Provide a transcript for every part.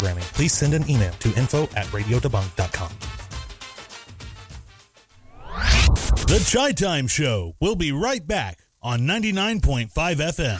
programming, please send an email to info@radiodebunk.com. The Chai Time Show will be right back on 99.5 FM.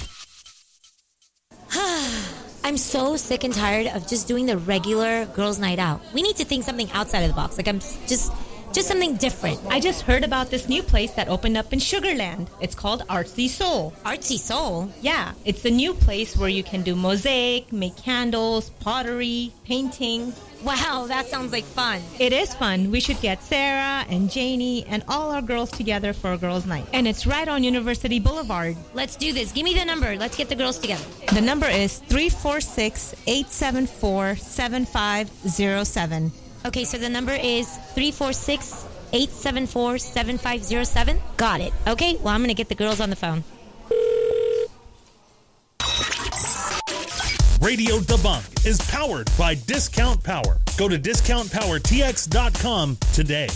I'm so sick and tired of just doing the regular girls' night out. We need to think something outside of the box. Like, I'm just something different. I just heard about this new place that opened up in Sugarland. It's called Artsy Soul. Artsy Soul? Yeah, it's a new place where you can do mosaic, make candles, pottery, painting. Wow, that sounds like fun. It is fun. We should get Sarah and Janie and all our girls together for a girls' night. And it's right on University Boulevard. Let's do this. Give me the number. Let's get the girls together. The number is 346-874-7507. Okay, so the number is 346-874-7507. Got it. Okay, well, I'm going to get the girls on the phone. Radio Debunk is powered by Discount Power. Go to discountpowertx.com today.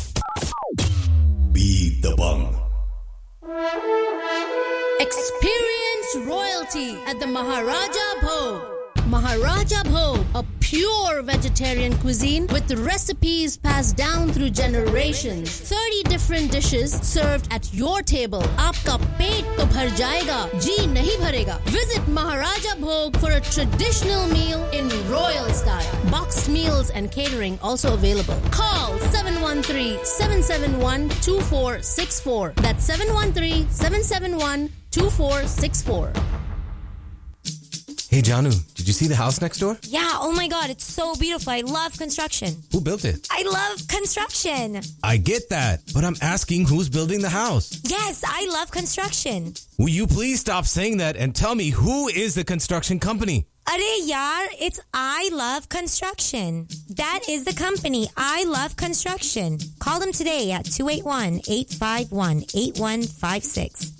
Be Debunk. Experience royalty at the Maharaja Bhog. Maharaja Bhog, a pure vegetarian cuisine with recipes passed down through generations. 30 different dishes served at your table. Aapka peet to bhar jayega, ji nahi bharega. Visit Maharaja Bhog for a traditional meal in royal style. Boxed meals and catering also available. Call 713-771-2464. That's 713-771-2464. Hey, Janu, did you see the house next door? Yeah, oh my God, it's so beautiful. I love construction. Who built it? I love construction. I get that, but I'm asking who's building the house. Yes, I love construction. Will you please stop saying that and tell me who is the construction company? Arey yaar, it's I Love Construction. That is the company, I Love Construction. Call them today at 281-851-8156.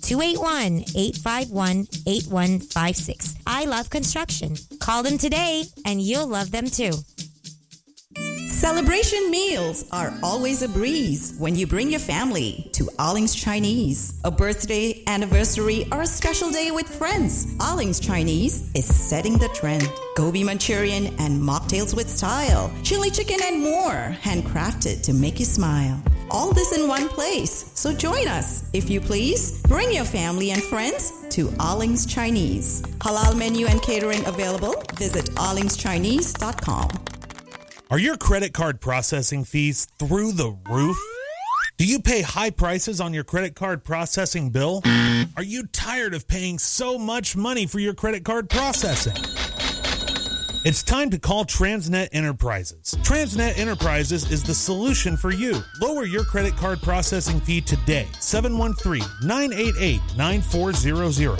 281-851-8156. I Love Construction. Call them today and you'll love them too. Celebration meals are always a breeze when you bring your family to Alling's Chinese. A birthday, anniversary, or a special day with friends. Alling's Chinese is setting the trend. Gobi Manchurian and mocktails with style. Chili chicken and more, handcrafted to make you smile. All this in one place. So join us, if you please. Bring your family and friends to Alling's Chinese. Halal menu and catering available. Visit allingschinese.com. Are your credit card processing fees through the roof? Do you pay high prices on your credit card processing bill? Are you tired of paying so much money for your credit card processing? It's time to call Transnet Enterprises. Transnet Enterprises is the solution for you. Lower your credit card processing fee today. 713-988-9400.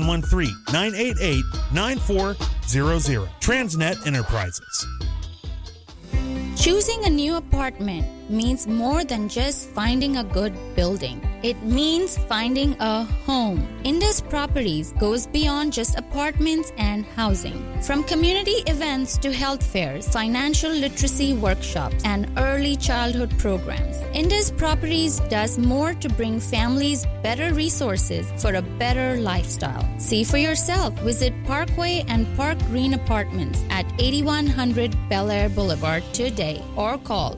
713-988-9400. Transnet Enterprises. Choosing a new apartment means more than just finding a good building. It means finding a home. Indus Properties goes beyond just apartments and housing. From community events to health fairs, financial literacy workshops, and early childhood programs, Indus Properties does more to bring families better resources for a better lifestyle. See for yourself. Visit Parkway and Park Green Apartments at 8100 Bel Air Boulevard today or call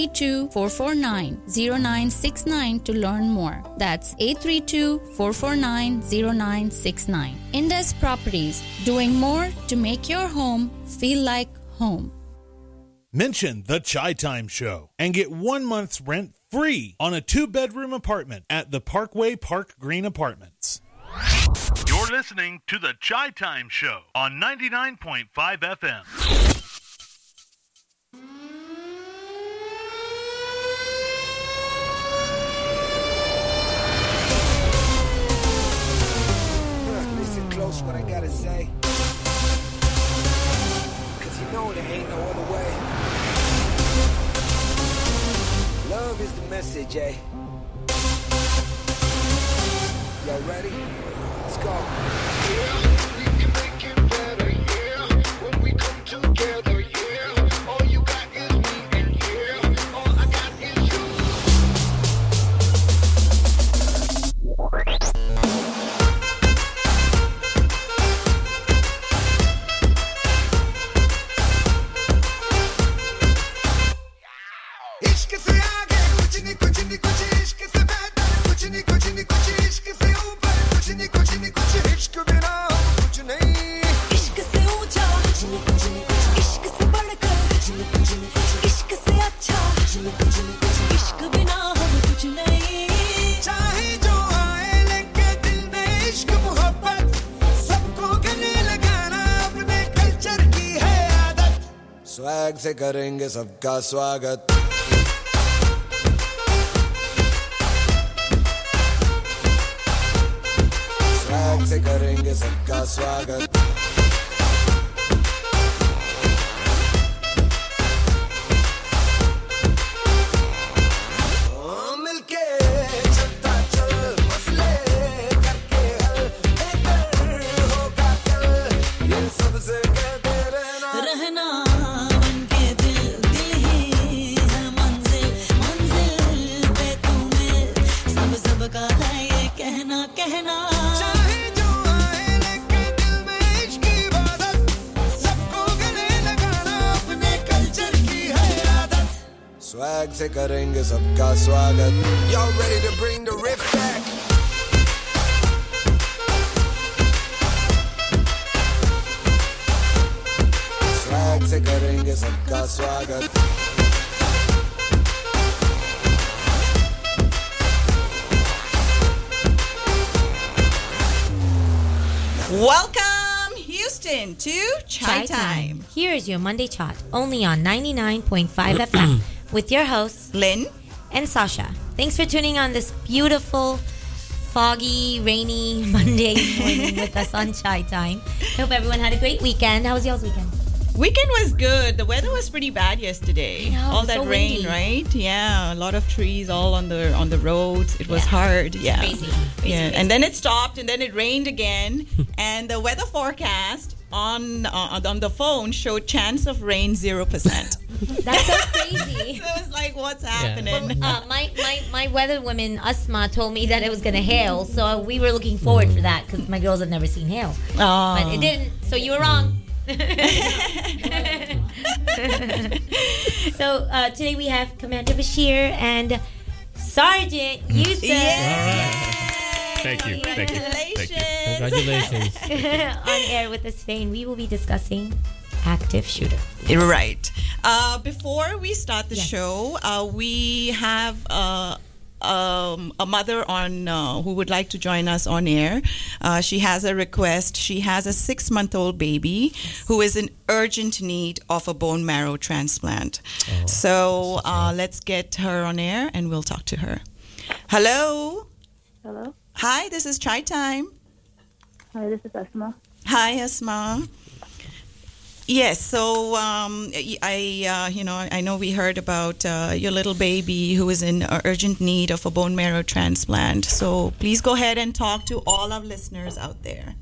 832-449-0969 to learn more. That's 832-449-0969. Indus Properties, doing more to make your home feel like home. Mention the Chai Time Show and get 1 month's rent free on a 2-bedroom apartment at the Parkway Park Green Apartments. You're listening to the Chai Time Show on 99.5 FM. Close what I gotta say, cause you know there ain't no other way. Love is the message, eh? Y'all ready? Let's go. Yeah, we can make it better, yeah. When we come together, yeah. All you got is me, and yeah, all I got is you. Swag से करेंगे सबका स्वागत swag से करेंगे सबका स्वागत मिलके चलता चल मसले करके हल बेहतर होगा कल ये सबसे कहते रहना बनके दिल दिल ही है मंजिल मंजिल पे तुम्हें सबका है ये कहना कहना चाहे जो आए लेके दिल में इश्क की इबादत सबको गले लगाना अपने कल्चर की है आदत स्वैग से करेंगे सबका स्वागत Y'all ready to bring the riff back swag से करेंगे सबका स्वागत Welcome, Houston, to Chai Time. Here is your Monday Chat, only on 99.5 FM, with your hosts, Lynn and Sasha. Thanks for tuning on this beautiful, foggy, rainy Monday morning with us on Chai Time. I hope everyone had a great weekend. How was y'all's weekend? Weekend was good. The weather was pretty bad yesterday. I know, all that so rain, windy. right? Yeah, a lot of trees all on the roads. It was hard. Yeah, Crazy. yeah. And then it stopped, and then it rained again. And the weather forecast on the phone showed chance of rain 0%. That's so crazy. So it was like, what's happening? My weather woman, Asma, told me that it was going to hail. So we were looking forward for that because my girls have never seen hail. Oh. But it didn't. So you were wrong. So today we have Commander Bashir and Sergeant Yusuf. Thank you. Congratulations. On air with us today, and we will be discussing active shooter. Right. Before we start the show, we have a mother on who would like to join us on air. She has a request. She has a 6-month-old baby who is in urgent need of a bone marrow transplant. So let's get her on air and we'll talk to her. Hello. Hello. Hi, this is Chai Time. Hi, this is Asma. Hi, Asma. Yes, so I know we heard about your little baby who is in urgent need of a bone marrow transplant. So please go ahead and talk to all our listeners out there.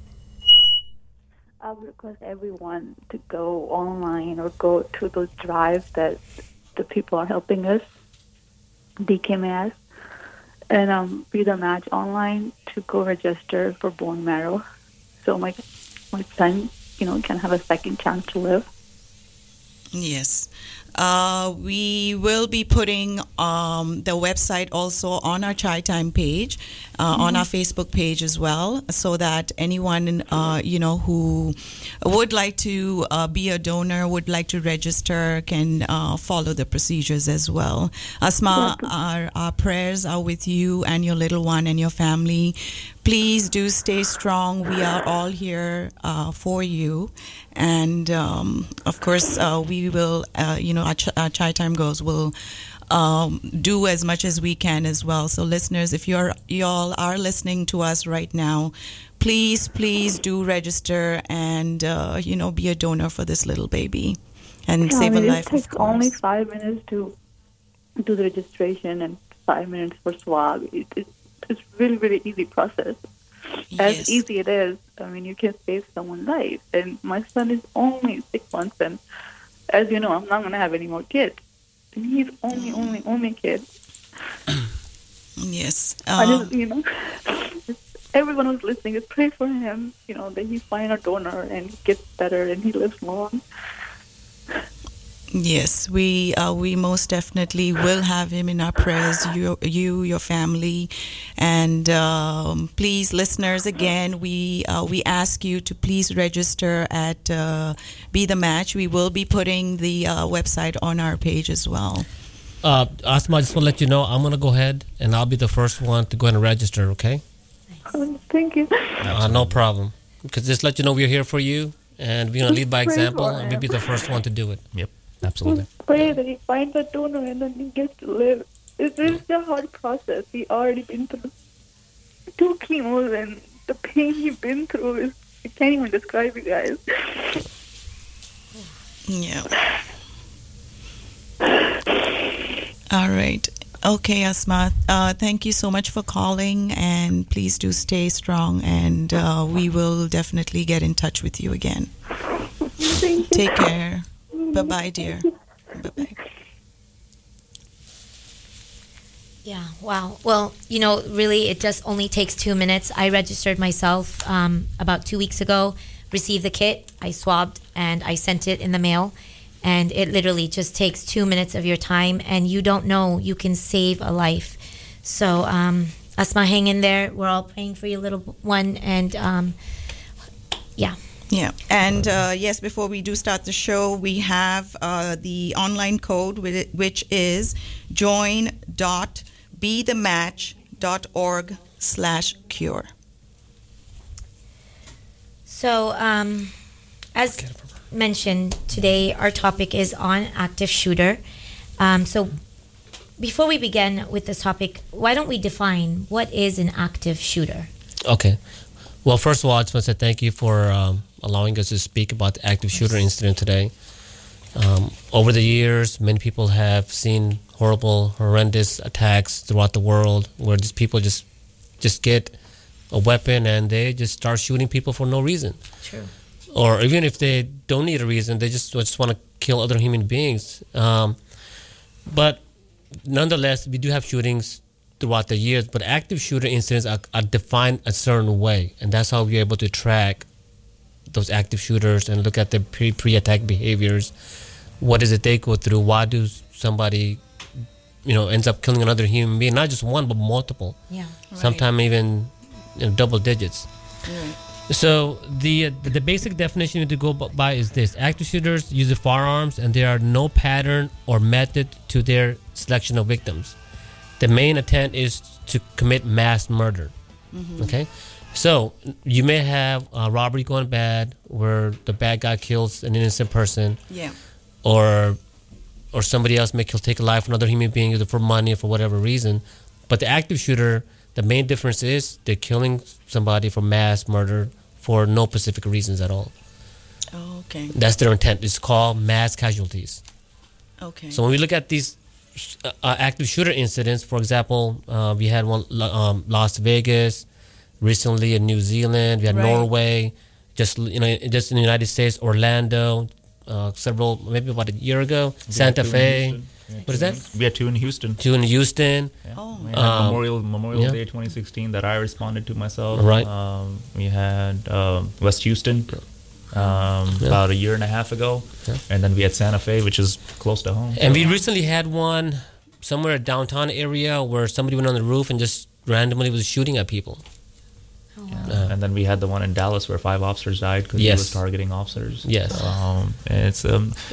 I would request everyone to go online or go to those drives that the people are helping us, DKMS, and Be the Match online to go register for bone marrow. So my son, can have a second chance to live. Yes. We will be putting the website also on our Chai Time page, on our Facebook page as well, so that anyone, who would like to be a donor, would like to register, can follow the procedures as well. Asma, our prayers are with you and your little one and your family. Please do stay strong. We are all here for you. And, of course, we will, our Chai Time Girls will do as much as we can as well. So, listeners, if y'all are listening to us right now, please do register and, be a donor for this little baby and save a life, It takes only 5 minutes to do the registration and 5 minutes for swab. It's really, really easy process. As easy it is, you can save someone's life. And my son is only 6 months, and as you know, I'm not going to have any more kids. And he's only kid. Yes. I just, everyone who's listening, just pray for him, that he find a donor and he gets better and he lives long. Yes, we most definitely will have him in our prayers, your family, and please, listeners, again, we ask you to please register at Be the Match. We will be putting the website on our page as well. Asma, I just want to let you know, I'm going to go ahead and I'll be the first one to go ahead and register, okay? Thank you. No problem. Because just let you know we're here for you. and we're gonna lead by Pray example, for and him. we'll be the first one to do it. Yep, absolutely. Pray that he finds a donor and then he gets to live. It's a hard process. He already been through 2 chemos, and the pain he's been through is, I can't even describe, you guys. Yeah. All right. Okay, Asma. Thank you so much for calling, and please do stay strong, and we will definitely get in touch with you again. Take care. Bye-bye, dear. Bye-bye. Yeah, wow. Well, really, it just only takes 2 minutes. I registered myself about 2 weeks ago, received the kit, I swabbed, and I sent it in the mail. And it literally just takes 2 minutes of your time, and you don't know, you can save a life. So, Asma, hang in there. We're all praying for your little one, and yeah. Yeah, and yes, before we do start the show, we have the online code, which is join.bethematch.org/cure. So, as mentioned, today our topic is on active shooter. So, before we begin with this topic, why don't we define what is an active shooter? Okay. Well, first of all, I just want to say thank you for allowing us to speak about the active shooter incident today. Over the years, many people have seen horrible, horrendous attacks throughout the world where these people just get a weapon and they just start shooting people for no reason. True. Or even if they don't need a reason, they just want to kill other human beings. But nonetheless, we do have shootings throughout the years, but active shooter incidents are defined a certain way, and that's how we're able to track those active shooters and look at their pre-attack behaviors. What is it they go through? Why do somebody, ends up killing another human being? Not just one, but multiple. Yeah. Sometimes even double digits. Right. So the basic definition to go by is this: active shooters use the firearms, and there are no pattern or method to their selection of victims. The main intent is to commit mass murder. Mm-hmm. Okay, so you may have a robbery going bad where the bad guy kills an innocent person. Yeah. Or somebody else may take a life of another human being either for money or for whatever reason. But the active shooter, the main difference is they're killing somebody for mass murder for no specific reasons at all. Oh, okay. That's their intent. It's called mass casualties. Okay. So when we look at these active shooter incidents, for example, we had one Las Vegas, recently in New Zealand, we had Norway, just in the United States, Orlando, maybe about a year ago, Santa Fe. What is that? We had 2 in Houston. 2 in Houston. Yeah. Oh, we had Memorial Day 2016 that I responded to myself. Right. We had West Houston about a year and a half ago. Yeah. And then we had Santa Fe, which is close to home. And we recently had one somewhere downtown area where somebody went on the roof and just randomly was shooting at people. Oh, wow. And then we had the one in Dallas where 5 officers died because he was targeting officers. Yes. It's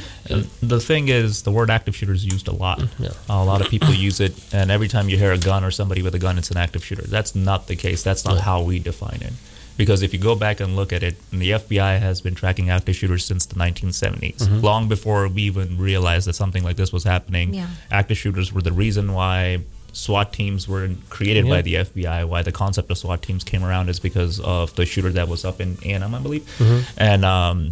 the thing is, the word active shooter is used a lot. Yeah. A lot of people use it, and every time you hear a gun or somebody with a gun, it's an active shooter. That's not the case. That's not how we define it. Because if you go back and look at it, the FBI has been tracking active shooters since the 1970s. Mm-hmm. Long before we even realized that something like this was happening, active shooters were the reason why SWAT teams were created by the FBI. Why the concept of SWAT teams came around is because of the shooter that was up in A&M, I believe. Mm-hmm. And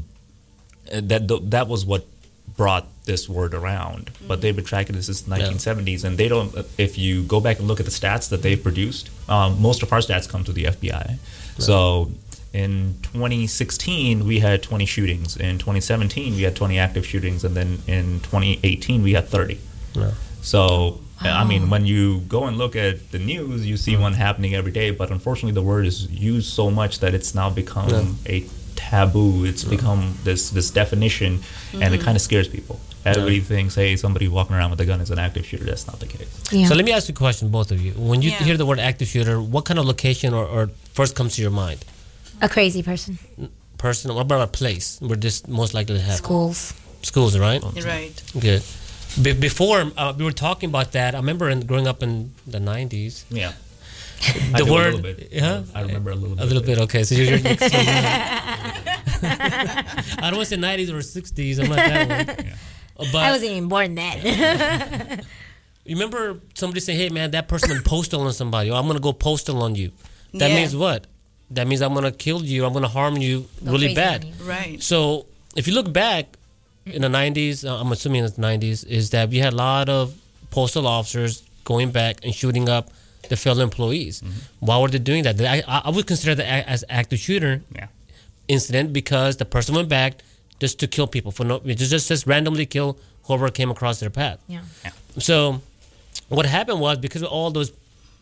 that was what brought this word around. But they've been tracking this since the 1970s, and they don't. If you go back and look at the stats that they've produced, most of our stats come to the FBI. Right. So in 2016 we had 20 shootings. In 2017 we had 20 active shootings, and then in 2018 we had 30. Yeah. So. Wow. I mean, when you go and look at the news, you see one happening every day. But unfortunately, the word is used so much that it's now become a taboo. It's become this definition, and it kind of scares people. Everybody thinks, hey, somebody walking around with a gun is an active shooter. That's not the case. Yeah. So let me ask you a question, both of you. When you hear the word active shooter, what kind of location or first comes to your mind? A crazy person. Person? What about a place where this most likely to happen? Schools. Schools, right? Right. Good. Before we were talking about that, I remember growing up in the 90s. Yeah. The word, I remember a little bit. A little bit, okay. So you're I don't want to say 90s or 60s. I'm not that one. But I wasn't even born then. you remember somebody saying, "Hey, man, that person went postal on somebody. Or I'm going to go postal on you." That Yeah. means what? That means I'm going to kill you. I'm going to harm you really bad. Right. So if you look back in the 90s, I'm assuming in the 90s, is that we had a lot of postal officers going back and shooting up the fellow employees. Why were they doing that? I would consider that as active shooter incident because the person went back just to kill people for no, just randomly kill whoever came across their path. Yeah. So what happened was because of all those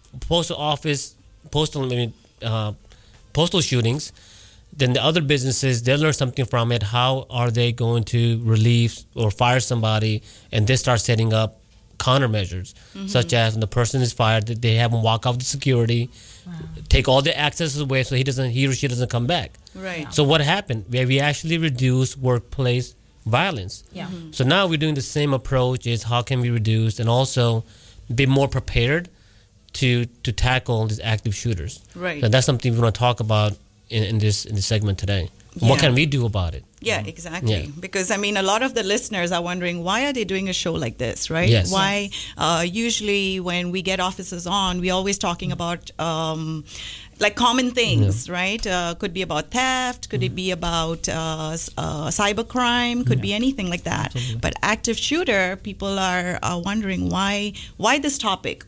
postal shootings, then the other businesses, they learn something from it. How are they going to relieve or fire somebody? And they start setting up countermeasures, such as when the person is fired, that they have him walk off the security, take all the access away so he or she doesn't come back. Right. So what happened? We actually reduced workplace violence. Yeah. So now we're doing the same approach: is how can we reduce and also be more prepared to tackle these active shooters. Right. So that's something we want to talk about in this segment today. What can we do about it? Yeah, exactly. Yeah. Because I mean, a lot of the listeners are wondering, why are they doing a show like this, right? Yes. Why? Usually, when we get officers on, we're always talking about like common things, right? Could be about theft, could it be about cybercrime, could be anything like that. Absolutely. But active shooter, people are wondering why this topic?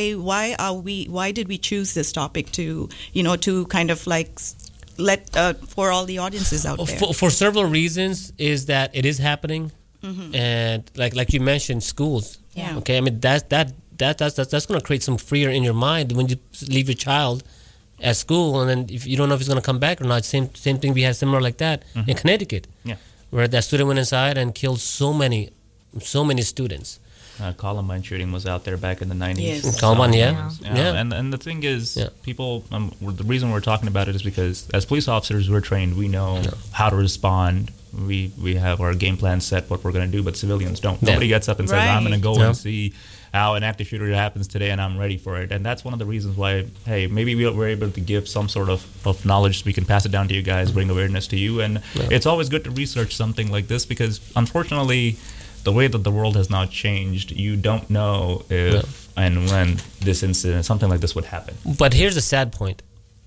Why did we choose this topic to kind of like let for all the audiences out there? For several reasons, is that it is happening, and like you mentioned, schools. Yeah. Okay, I mean that's going to create some fear in your mind when you leave your child at school, and then if you don't know if he's going to come back or not. Same thing. We had similar like that in Connecticut, where that student went inside and killed so many students. Columbine shooting was out there back in the 90s. Yes. Columbine, Yeah. yeah. And the thing is, people, the reason we're talking about it is because as police officers, we're trained. We know how to respond. We have our game plan set, what we're going to do, but civilians don't. Nobody gets up and says, I'm going to go and see how an active shooter happens today, and I'm ready for it. And that's one of the reasons why, hey, maybe we're able to give some sort of knowledge so we can pass it down to you guys, bring awareness to you. And it's always good to research something like this because, unfortunately, the way that the world has now changed, you don't know if and when this incident, something like this would happen. But here's the sad point,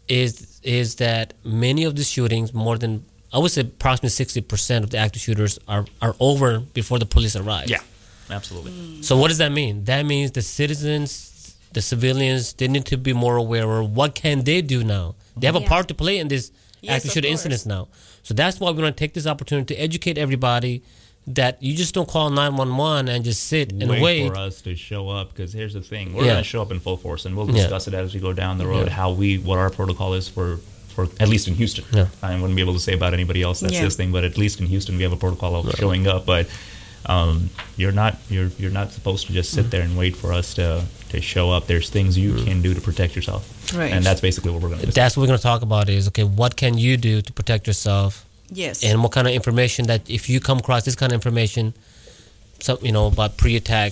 is that many of the shootings, more than, I would say approximately 60% of the active shooters are over before the police arrive. Yeah, absolutely. So what does that mean? That means the citizens, the civilians, they need to be more aware of what can they do now. They have a part to play in this active shooter incidents now. So that's why we're going to take this opportunity to educate everybody that you just don't call 911 and just sit and wait for us to show up, because here's the thing, we're going to show up in full force, and we'll discuss it as we go down the road, what our protocol is for at least in Houston. I wouldn't be able to say about anybody else that's listening, but at least in Houston we have a protocol of showing up. But you're not supposed to just sit there and wait for us to show up. There's things you can do to protect yourself, and that's basically what we're going to do. That's what we're going to talk about is, okay, what can you do to protect yourself? Yes. And what kind of information that if you come across this kind of information, about pre-attack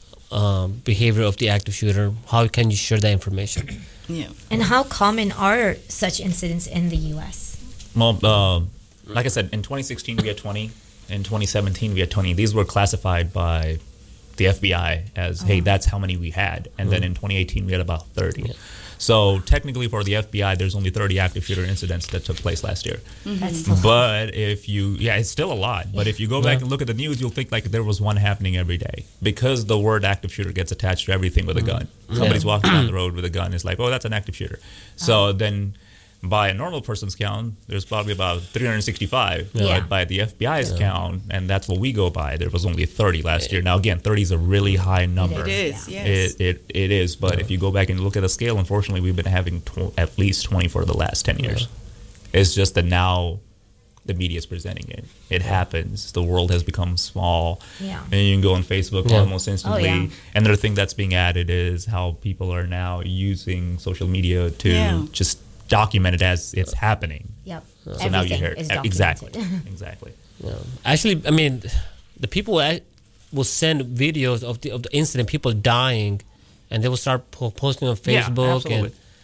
behavior of the active shooter, how can you share that information? Yeah. And how common are such incidents in the U.S.? Well, like I said, in 2016 we had 20. In 2017 we had 20. These were classified by the FBI as, hey, that's how many we had. And then in 2018 we had about 30. Yeah. So technically for the FBI, there's only 30 active shooter incidents that took place last year. But if you, it's still a lot. But if you go back and look at the news, you'll think like there was one happening every day. Because the word active shooter gets attached to everything with a gun. Somebody's walking down the road with a gun. It's like, oh, that's an active shooter. So then by a normal person's count, there's probably about 365. But by the FBI's count, and that's what we go by, there was only 30 last year. Now, again, 30 is a really high number. It is, yes. It is. But if you go back and look at the scale, unfortunately, we've been having at least 20 for the last 10 years. It's just that now the media is presenting it. It happens. The world has become small. And you can go on Facebook almost instantly. Another thing that's being added is how people are now using social media to just document it as it's happening. Yep. So everything now you hear it. is Exactly. documented. Exactly. Actually, I mean, the people will send videos of the incident, people dying, and they will start posting on Facebook. And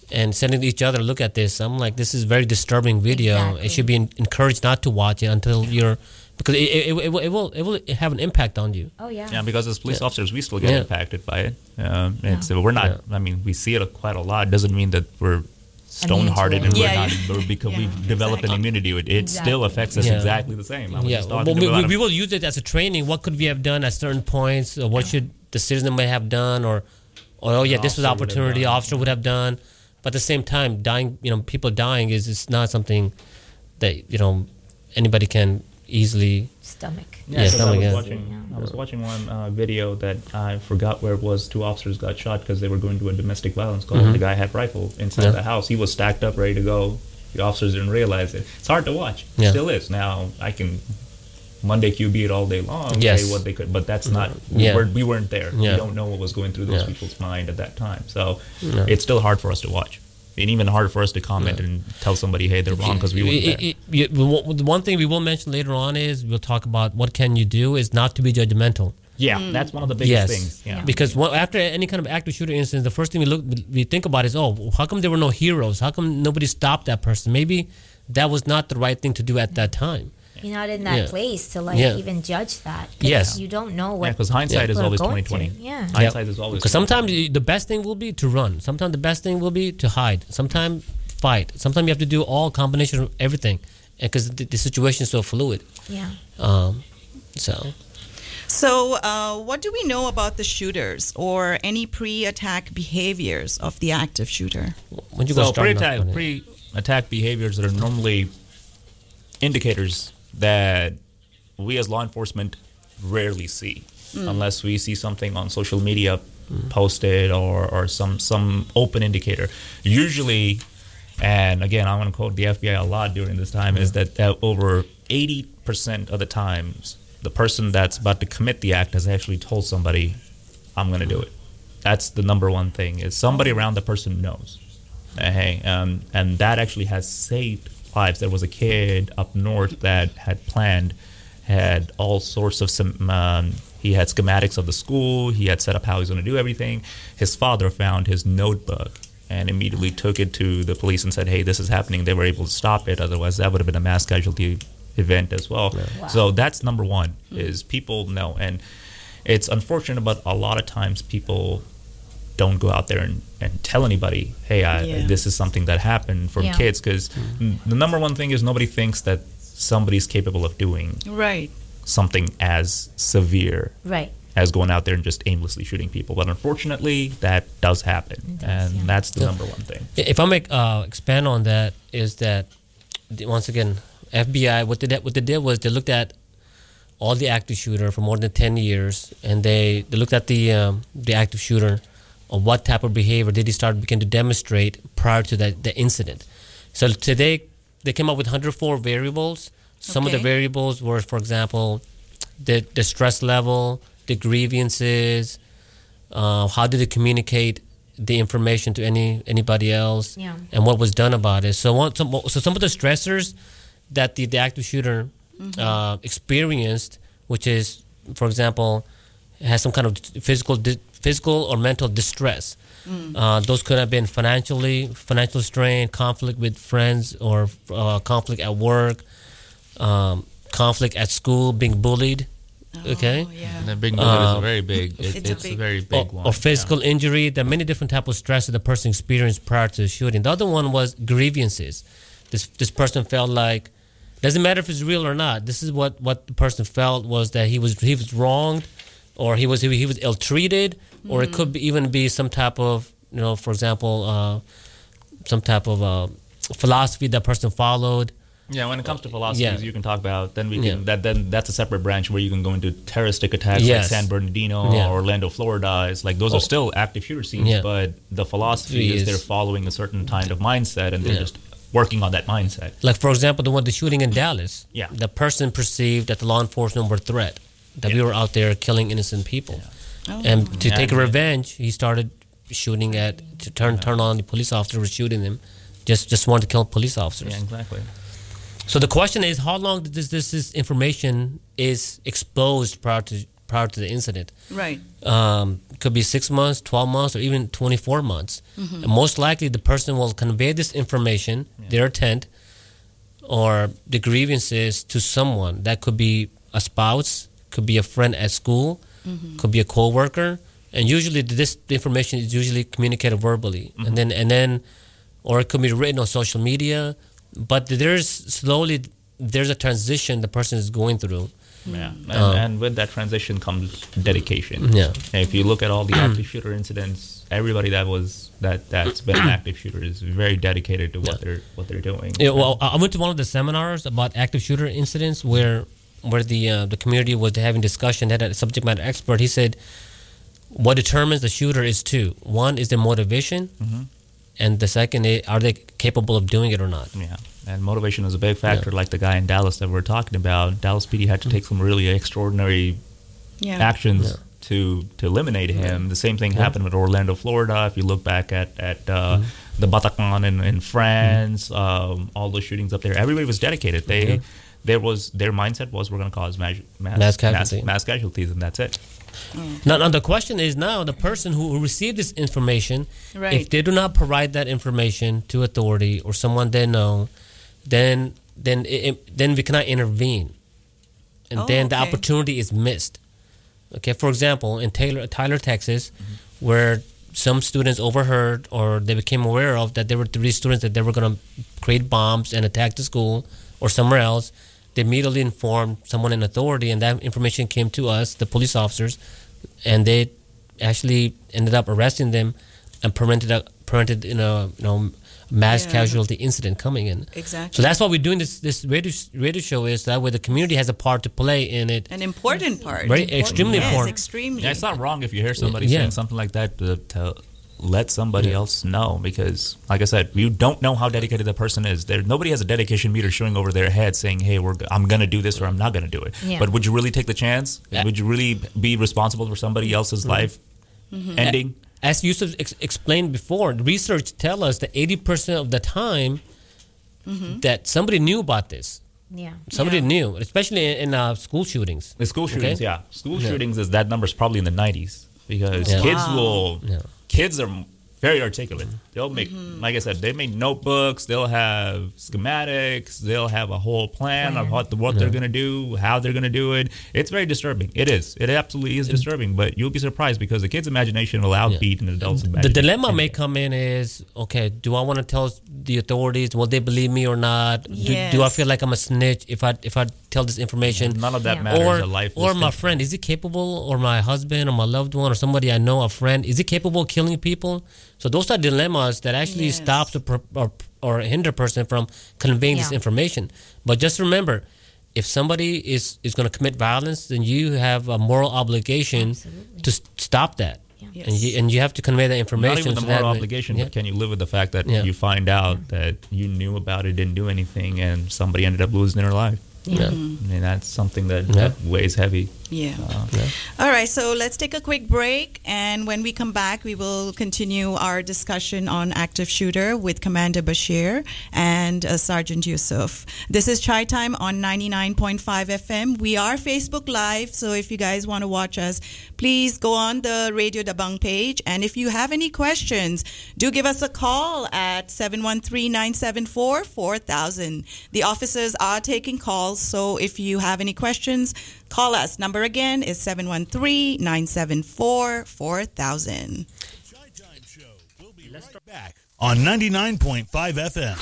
and sending each other, look at this. I'm like, this is very disturbing video. Exactly. It should be encouraged not to watch it until you're, because it will have an impact on you. Oh yeah. Yeah, because as police officers, we still get Yeah. impacted by it. We're not. I mean, we see it quite a lot. Doesn't mean that we're stone-hearted and because we've developed an immunity. It still affects us exactly the same. I was just talking about we will use it as a training. What could we have done at certain points? Or what should the citizen may have done? Or this was an opportunity the officer would have done. But at the same time, dying, people dying is not something that anybody can easily stomach. I was watching one video that I forgot where it was. 2 officers got shot because they were going to a domestic violence call. Mhm. The guy had rifle inside the house. He was stacked up, ready to go. The officers didn't realize it. It's hard to watch. Yeah. Still is. Now I can Monday QB it all day long. Yes. Say what they could, but that's not. Yeah. We weren't there. Yeah. We don't know what was going through those Yeah. people's mind at that time. So Yeah. it's still hard for us to watch. And even harder for us to comment and tell somebody, hey, they're wrong because we weren't there. The one thing we will mention later on is we'll talk about what can you do is not to be judgmental. Yeah, that's one of the biggest things. Yeah. Because after any kind of active shooter incident, the first thing we think about is, how come there were no heroes? How come nobody stopped that person? Maybe that was not the right thing to do at that time. You're not in that place to even judge that. 'Cause Yes. you don't know what. because hindsight is people are always going 20/20. through. Yeah. Hindsight is always. Because sometimes the best thing will be to run. Sometimes the best thing will be to hide. Sometimes fight. Sometimes you have to do all combination of everything, because the situation is so fluid. Yeah. So, what do we know about the shooters or any pre-attack behaviors of the active shooter? When you So pre-attack behaviors are normally indicators that we as law enforcement rarely see, unless we see something on social media posted or some open indicator. Usually, and again, I'm going to quote the FBI a lot during this time, is that over 80% of the times, the person that's about to commit the act has actually told somebody, I'm going to do it. That's the number one thing, is somebody around the person knows. Hey, and that actually has saved lives. There was a kid up north that had all sorts of he had schematics of the school. He had set up how he was going to do everything. His father found his notebook and immediately took it to the police and said, hey, this is happening. They were able to stop it. Otherwise, that would have been a mass casualty event as well. Wow. So that's number one, is people know. And it's unfortunate, but a lot of times people don't go out there and tell anybody, hey, this is something that happened for kids. Because the number one thing is nobody thinks that somebody's capable of doing something as severe as going out there and just aimlessly shooting people. But unfortunately, that does happen. That's the number one thing. If I make expand on that, is that once again, FBI, what they did was they looked at all the active shooter for more than 10 years, and they looked at the active shooter, or what type of behavior did he begin to demonstrate prior to the incident. So today they came up with 104 variables. Some of the variables were, for example, the stress level, the grievances, how did they communicate the information to anybody else, and what was done about it. So some of the stressors that the active shooter experienced, which is, for example, has some kind of physical or mental distress. Those could have been financial strain, conflict with friends, or conflict at work, conflict at school, being bullied. And then being bullied is a very big. It's a very big one. Or physical injury. There are many different types of stress that the person experienced prior to the shooting. The other one was grievances. This person felt like, doesn't matter if it's real or not. This is what the person felt, was that he was wronged, or he was ill-treated, or it could even be some type of, for example, some type of philosophy that person followed. Yeah, when it comes to philosophies, you can talk about. Then we can. That's a separate branch where you can go into terroristic attacks like San Bernardino or Orlando, Florida. It's like those are still active shooter scenes, but the philosophy is they're following a certain kind of mindset, and they're just working on that mindset. Like, for example, the shooting in Dallas. Yeah, the person perceived that the law enforcement were a threat, that we were out there killing innocent people, and to take revenge, he started shooting to turn on the police officer who was shooting him, just wanted to kill police officers. Yeah, exactly. So the question is, how long does this information is exposed prior to prior to the incident. Right. Could be 6 months, 12 months, or even 24 months. Mhm. And most likely, the person will convey this information, their intent, or the grievances to someone. That could be a spouse, could be a friend at school, Mhm. could be a coworker, and usually this information is usually communicated verbally, and then, or it could be written on social media. But there's a transition the person is going through. Yeah, and with that transition comes dedication. Yeah. And if you look at all the active shooter incidents, everybody that's been an active shooter is very dedicated to what they're doing. Yeah, well, I went to one of the seminars about active shooter incidents where the community was having discussion. Had a subject matter expert. He said, what determines the shooter is two. One is their motivation, and the second is, are they capable of doing it or not? Yeah, and motivation is a big factor. Like the guy in Dallas that we're talking about, Dallas PD had to take some really extraordinary actions to eliminate him. The same thing happened with Orlando, Florida. If you look back at the Bataclan in France, all those shootings up there, everybody was dedicated. Their mindset was, we're going to cause mass casualties, and that's it. Now, the question is now the person who received this information, Right. if they do not provide that information to authority or someone they know, then we cannot intervene, and then the opportunity is missed. Okay, for example, in Tyler, Texas, where some students overheard or they became aware of that there were 3 students that they were going to create bombs and attack the school or somewhere else. They immediately informed someone in authority, and that information came to us, the police officers, and they actually ended up arresting them and prevented mass casualty incident coming in. Exactly. So that's why we're doing this radio show, is that way the community has a part to play in it. An important part. Extremely important. Extremely. Yeah, it's not wrong if you hear somebody saying something like that to let somebody else know, because, like I said, you don't know how dedicated the person is. Nobody has a dedication meter showing over their head saying, "Hey, I'm going to do this or I'm not going to do it." Yeah. But would you really take the chance? Would you really be responsible for somebody else's life ending? As Yusuf explained before, research tell us that 80% of the time that somebody knew about this. Yeah. Somebody knew, especially in school shootings. The school shootings, Okay? School shootings, that number's probably in the 90s, because kids are very articulate. They'll make, like I said, they make notebooks. They'll have schematics. They'll have a whole plan of what they're going to do, how they're going to do it. It's very disturbing. It is. It absolutely is disturbing. But you'll be surprised, because the kid's imagination will outbeat an adult's The imagination. dilemma may come in is, okay, do I want to tell the authorities? Will they believe me or not? Do I feel like I'm a snitch if I tell this information? None of that matters. Or my friend, is he capable? Or my husband or my loved one or somebody I know, a friend, is he capable of killing people? So those are dilemmas that actually stops or hinder a person from conveying this information. But just remember, if somebody is going to commit violence, then you have a moral obligation to stop that. And you have to convey that information. Not even the moral obligation, but can you live with the fact that you find out that you knew about it, didn't do anything, and somebody ended up losing their life? Yeah. I mean, that's something that weighs heavy. Yeah. All right, so let's take a quick break, and when we come back, we will continue our discussion on active shooter with Commander Bashir and Sergeant Yusuf. This is Chai Time on 99.5 FM. We are Facebook Live, so if you guys want to watch us, please go on the Radio Dabang page, and if you have any questions, do give us a call at 713-974-4000. The officers are taking calls, so if you have any questions, call us. Number again is 713-974-4000. Let's start back on 99.5 FM.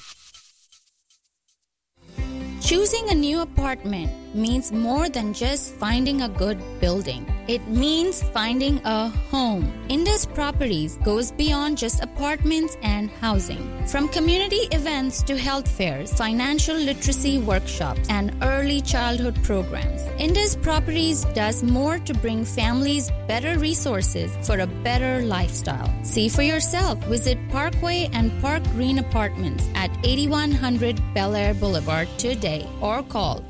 Choosing a new apartment means more than just finding a good building. It means finding a home. Indus Properties goes beyond just apartments and housing. From community events to health fairs, financial literacy workshops, and early childhood programs, Indus Properties does more to bring families better resources for a better lifestyle. See for yourself. Visit Parkway and Park Green Apartments at 8100 Bel Air Boulevard today, or call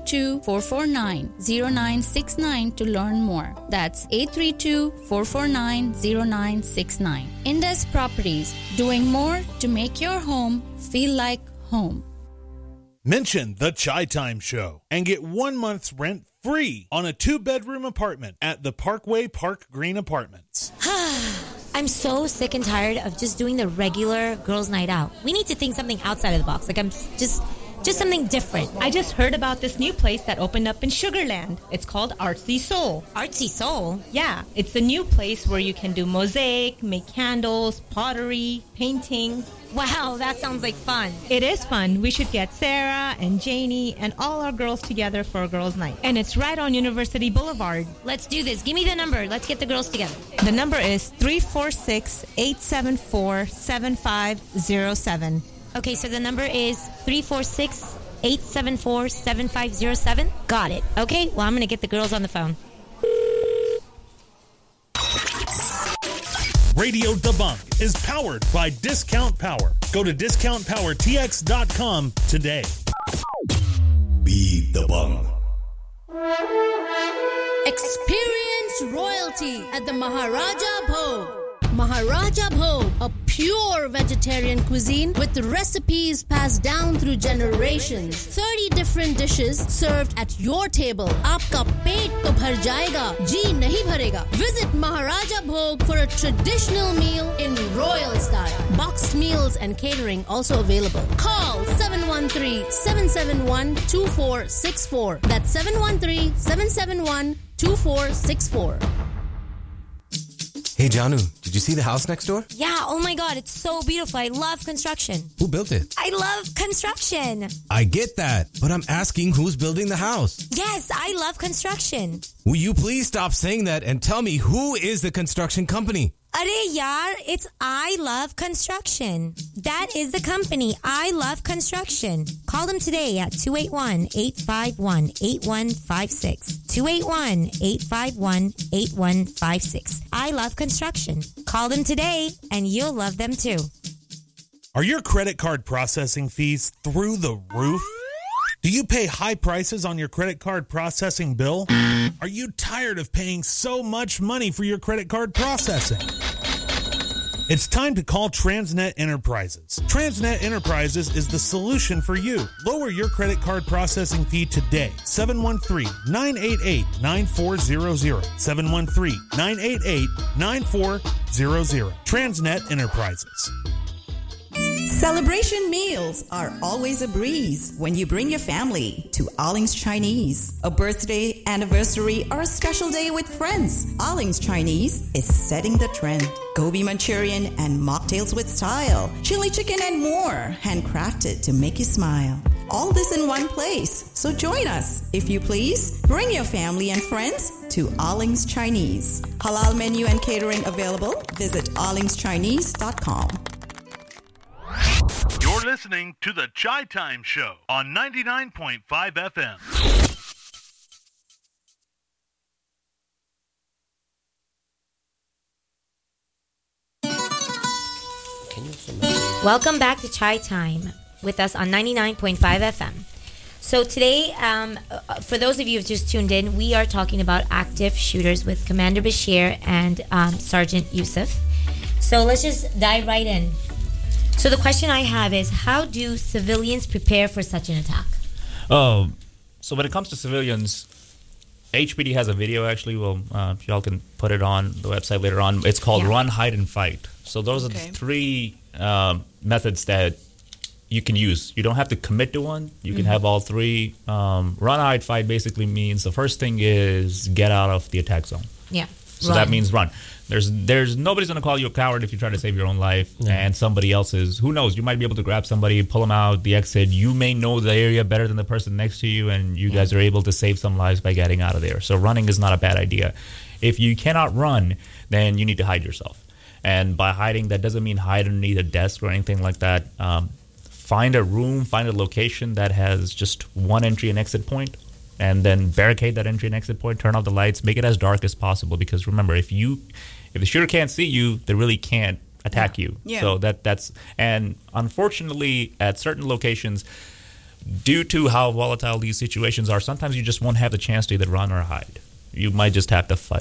832-449-0969 to learn more. That's 832-449-0969. Indus Properties, doing more to make your home feel like home. Mention The Chai Time Show and get 1 month's rent free on a 2-bedroom apartment at the Parkway Park Green Apartments. I'm so sick and tired of just doing the regular girls' night out. We need to think something outside of the box. Like, I'm just something different. I just heard about this new place that opened up in Sugarland. It's called Artsy Soul. Artsy Soul? Yeah, it's a new place where you can do mosaic, make candles, pottery, painting. Wow, that sounds like fun. It is fun. We should get Sarah and Janie and all our girls together for a girls' night. And it's right on University Boulevard. Let's do this. Give me the number. Let's get the girls together. The number is 346-874-7507. Okay, so the number is 346-874-7507. Got it. Okay, well, I'm going to get the girls on the phone. Radio Debunk is powered by Discount Power. Go to discountpowertx.com today. Be the bung. Experience royalty at the Maharaja Bhog. Maharaja Bhog, a pure vegetarian cuisine with recipes passed down through generations. 30 different dishes served at your table. Aapka peet to bhar jayega, ji nahi bharega. Visit Maharaja Bhog for a traditional meal in royal style. Boxed meals and catering also available. Call 713-771-2464. That's 713-771-2464. Hey, Janu, did you see the house next door? Yeah, oh my God, it's so beautiful. I love construction. Who built it? I love construction. I get that, but I'm asking who's building the house. Yes, I love construction. Will you please stop saying that and tell me who is the construction company? Arey yaar, it's I Love Construction. That is the company, I Love Construction. Call them today at 281-851-8156. 281-851-8156. I Love Construction. Call them today and you'll love them too. Are your credit card processing fees through the roof? Do you pay high prices on your credit card processing bill? Are you tired of paying so much money for your credit card processing? It's time to call Transnet Enterprises. Transnet Enterprises is the solution for you. Lower your credit card processing fee today. 713-988-9400. 713-988-9400. Transnet Enterprises. Celebration meals are always a breeze when you bring your family to Alling's Chinese. A birthday, anniversary, or a special day with friends. Alling's Chinese is setting the trend. Gobi Manchurian and mocktails with style. Chili chicken and more, handcrafted to make you smile. All this in one place. So join us, if you please. Bring your family and friends to Alling's Chinese. Halal menu and catering available. Visit allingschinese.com. You're listening to The Chai Time Show on 99.5 FM. Welcome back to Chai Time with us on 99.5 FM. So today, for those of you who have just tuned in, we are talking about active shooters with Commander Bashir and Sergeant Yusuf. So let's just dive right in. So the question I have is, how do civilians prepare for such an attack? So when it comes to civilians, HPD has a video actually. Well, y'all can put it on the website later on. It's called Run, Hide, and Fight. So those are the three methods that you can use. You don't have to commit to one. You can have all three. Run, hide, fight basically means the first thing is get out of the attack zone. Yeah. So that means run. There's nobody's going to call you a coward if you try to save your own life, and somebody else's. Who knows? You might be able to grab somebody, pull them out the exit. You may know the area better than the person next to you, and you guys are able to save some lives by getting out of there. So running is not a bad idea. If you cannot run, then you need to hide yourself. And by hiding, that doesn't mean hide underneath a desk or anything like that. Find a room, find a location that has just one entry and exit point, and then barricade that entry and exit point, turn off the lights, make it as dark as possible. Because remember, if the shooter can't see you, they really can't attack you. Yeah. So and unfortunately, at certain locations, due to how volatile these situations are, sometimes you just won't have the chance to either run or hide. You might just have to fight.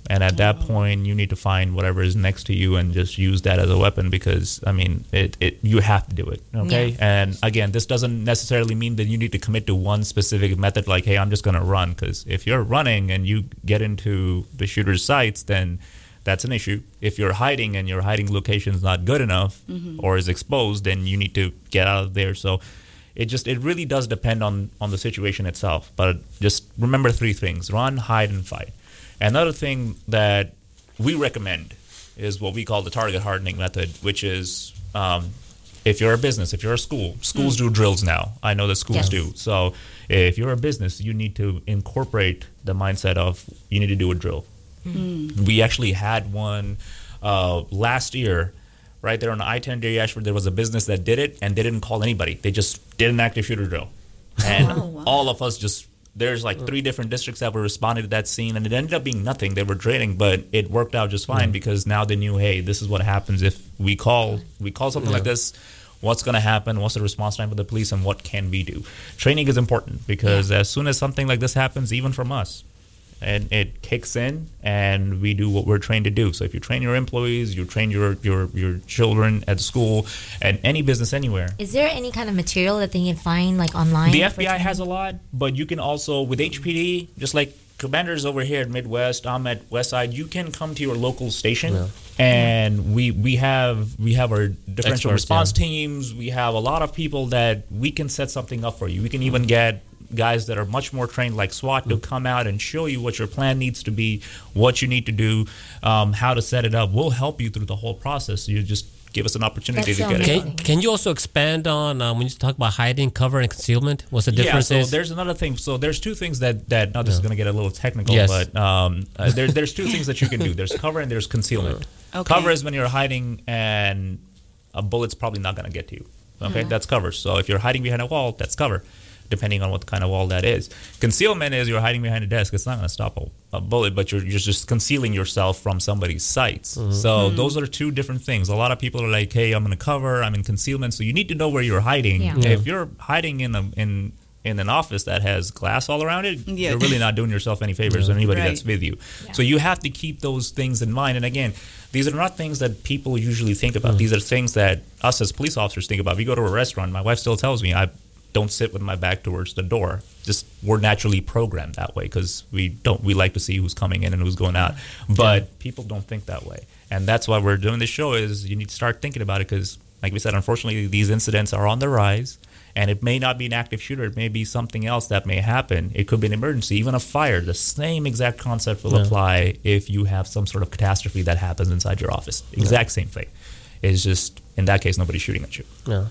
And at that point, you need to find whatever is next to you and just use that as a weapon because, I mean, you have to do it, okay? Yeah. And again, this doesn't necessarily mean that you need to commit to one specific method like, hey, I'm just going to run. Because if you're running and you get into the shooter's sights, then that's an issue. If you're hiding and your hiding location is not good enough or is exposed, then you need to get out of there. So it really does depend on the situation itself. But just remember 3 things: run, hide, and fight. Another thing that we recommend is what we call the target hardening method, which is if you're a business, if you're a school, schools do drills now. I know that schools do. So if you're a business, you need to incorporate the mindset of you need to do a drill. We actually had one last year right there on the I-10 Dairy Ashford. There was a business that did it and they didn't call anybody. They just did an active shooter drill. And all of us just... There's like 3 different districts that were responding to that scene, and it ended up being nothing. They were draining, but it worked out just fine because now they knew, hey, this is what happens if we call something like this. What's going to happen? What's the response time for the police, and what can we do? Training is important because as soon as something like this happens, even from us, and it kicks in, and we do what we're trained to do. So if you train your employees, you train your children at school, and any business anywhere. Is there any kind of material that they can find like online? The FBI has a lot, but you can also, with HPD, just like commanders over here at Midwest, I'm at Westside, you can come to your local station, and we have our differential response teams. We have a lot of people that we can set something up for you. We can even get guys that are much more trained like SWAT to come out and show you what your plan needs to be, what you need to do, how to set it up. We'll help you through the whole process. You just give us an opportunity to get it done. Can you also expand on when you talk about hiding, cover, and concealment? What's the difference? So there's another thing. So there's 2 things that now this is going to get a little technical, but there's 2 things that you can do. There's cover and there's concealment. Cover is when you're hiding and a bullet's probably not going to get to you. Okay, that's cover. So if you're hiding behind a wall, that's cover, depending on what kind of wall that is. Concealment is you're hiding behind a desk. It's not going to stop a bullet, but you're just concealing yourself from somebody's sights. So those are 2 different things. A lot of people are like, hey, I'm in a cover, I'm in concealment. So you need to know where you're hiding. If you're hiding in an office that has glass all around it, you're really not doing yourself any favors or anybody that's with you. So you have to keep those things in mind. And again, these are not things that people usually think about. These are things that us as police officers think about. We go to a restaurant, my wife still tells me, I don't sit with my back towards the door. Just we're naturally programmed that way because we like to see who's coming in and who's going out. But people don't think that way, and that's why we're doing this show. Is you need to start thinking about it because, like we said, unfortunately, these incidents are on the rise, and it may not be an active shooter. It may be something else that may happen. It could be an emergency, even a fire. The same exact concept will apply if you have some sort of catastrophe that happens inside your office. Exact same thing. It's just in that case, nobody's shooting at you.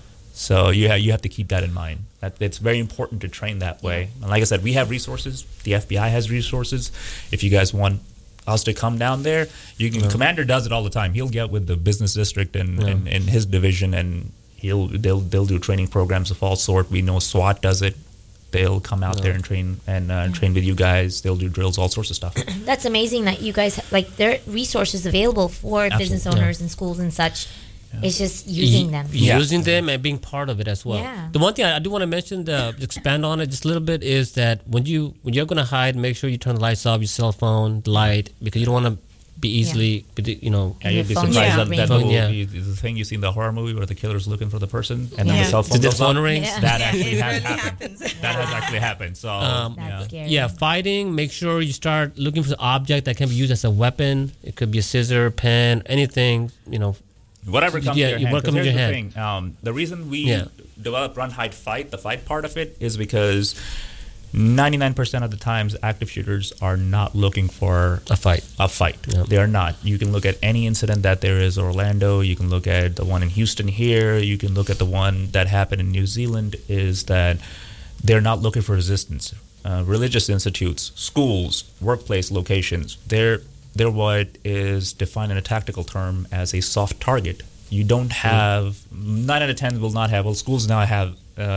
So you have to keep that in mind. That it's very important to train that way. And like I said, we have resources. The FBI has resources. If you guys want us to come down there, you can. Commander does it all the time. He'll get with the business district and his division, and they'll do training programs of all sort. We know SWAT does it. They'll come out there and train with you guys. They'll do drills, all sorts of stuff. That's amazing that you guys there are resources available for business owners and schools and such. It's just using them. Using them and being part of it as well. The one thing I do want to mention, expand on it just a little bit, is that when you're going to hide, make sure you turn the lights off, your cell phone, the light, because you don't want to be easily, you'd be surprised that the thing you see in the horror movie where the killer's looking for the person and then the cell phone goes phone rings. That actually has happened. That has actually happened. So that's scary. Fighting, make sure you start looking for the object that can be used as a weapon. It could be a scissor, pen, anything, whatever comes to your hand. What comes in your hand. Here's the thing. The reason we developed Run, Hide, Fight, the fight part of it, is because 99% of the times active shooters are not looking for a fight. They are not. You can look at any incident that there is in Orlando. You can look at the one in Houston here. You can look at the one that happened in New Zealand, is that they're not looking for resistance. Religious institutes, schools, workplace locations, they're what is defined in a tactical term as a soft target. You don't have, 9 out of 10 will not have, schools now have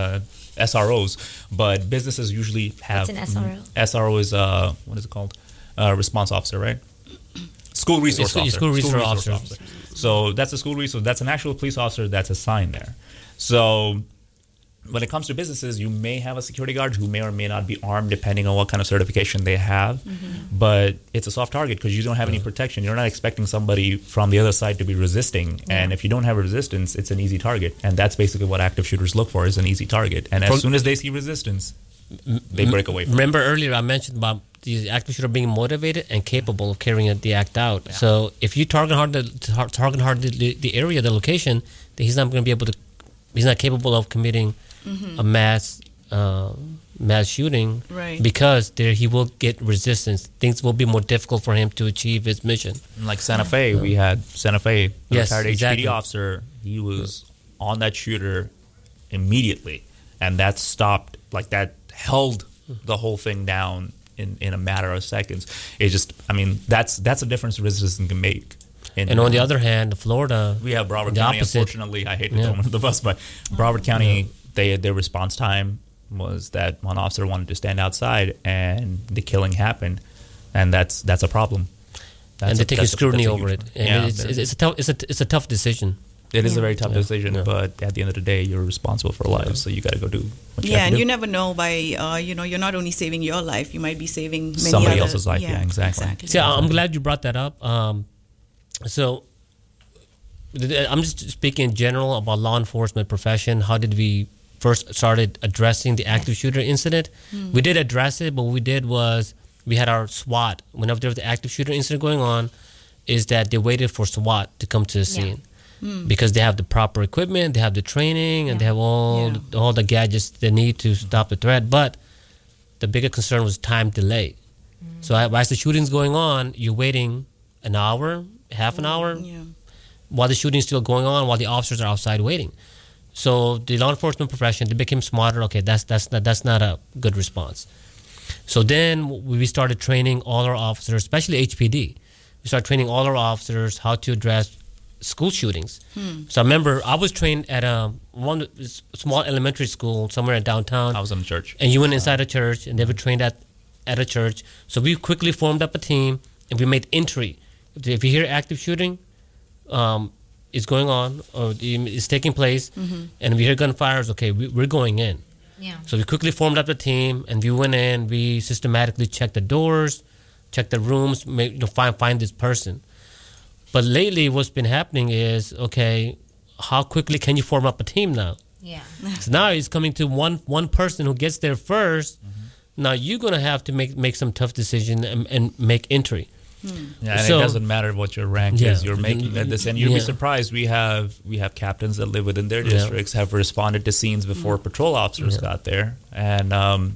SROs, but businesses usually have. What's an SRO? SRO is, what is it called? Response officer, right? School resource officer. School resource officer. So that's a school resource. That's an actual police officer that's assigned there. So when it comes to businesses, you may have a security guard who may or may not be armed depending on what kind of certification they have. But it's a soft target because you don't have any protection. You're not expecting somebody from the other side to be resisting. And if you don't have resistance, it's an easy target. And that's basically what active shooters look for, is an easy target. And as soon as they see resistance, they break away from it. Remember earlier I mentioned about the active shooter being motivated and capable of carrying the act out. So if you target hard the area, the location, then he's not going to be able to. He's not capable of committing a mass shooting, because there he will get resistance. Things will be more difficult for him to achieve his mission. Like Santa Fe, we had Santa Fe, the retired exactly. HPD officer. He was on that shooter immediately, and that stopped. Like that held the whole thing down in a matter of seconds. It just, I mean, that's a difference resistance can make. And on the other hand, Florida, we have Broward County. Unfortunately, I hate to throw him under the bus, but Broward County, their response time was that one officer wanted to stand outside, and the killing happened, and that's a problem. And they're taking scrutiny over it. And it's a tough decision. It is a very tough decision, but at the end of the day, you're responsible for lives, so you got to go do what you have to and do. you never know by, you're not only saving your life, you might be saving many somebody else's life. Yeah, exactly. See, I'm glad you brought that up. So I'm just speaking in general about law enforcement profession. How did we first started addressing the active shooter incident? We did address it, but what we did was we had our SWAT. Whenever there was the active shooter incident going on, is that they waited for SWAT to come to the scene. Because they have the proper equipment, they have the training, and they have all the gadgets they need to stop the threat. But the bigger concern was time delay. So as the shooting's going on, you're waiting an hour, half an hour, while the shooting's still going on, while the officers are outside waiting. So the law enforcement profession, they became smarter. Okay, that's not a good response. So then we started training all our officers, especially HPD. We started training all our officers how to address school shootings. So I remember I was trained at one small elementary school somewhere in downtown. I was in a church. And you went inside a church, and they were trained at a church. So we quickly formed up a team, and we made entry. If you hear active shooting is going on or is taking place, and we hear gunfires, okay, we're going in. So we quickly formed up the team, and we went in. We systematically checked the doors, checked the rooms, find this person. But lately, what's been happening is, okay, how quickly can you form up a team now? So now it's coming to one person who gets there first. Now you're going to have to make some tough decision and make entry. Yeah, and it doesn't matter what your rank is. You're making this, and you'll be surprised. We have captains that live within their districts, have responded to scenes before patrol officers got there, and